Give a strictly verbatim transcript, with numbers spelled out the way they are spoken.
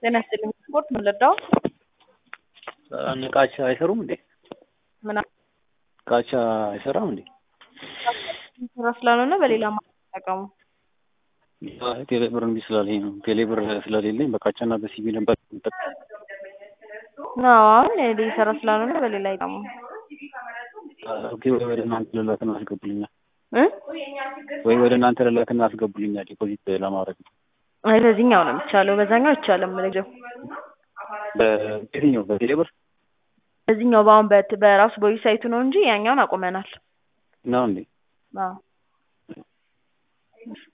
ጤና ይስጥልኝ ስፖርት ምን ልርዳው? ቃቻ አይሰሩም እንዴ? ምን ቃቻ አይሰራም እንዴ? ስራ ስላልሆነ በሌላ ማጠቀሙ ቴሌብር እንዲ ስላለኝ ነው። ቴሌብር ስለሌለኝ በቃቻና በሲቢ ነበር። ነው አሁን የሰራ ስላልሆነ በሌላ ይጣሙ ኦኬ ወይ ወደ እናንተ ልላክና አስገቡልኛል እ ወይ ወደ እናንተ ልላክና አስገቡልኛል ዲፖዚት ለማድረግ ነው። አይ በዚህኛው ነው የሚቻለው፣ በዛኛው አይቻልም። ለጀው በየትኛው በቴሌብር በዚህኛው ባሁን በራሱ ቦይ ሳይቱ ነው እንጂ ያኛውን አቁመናል ነው እንዴ? አዎ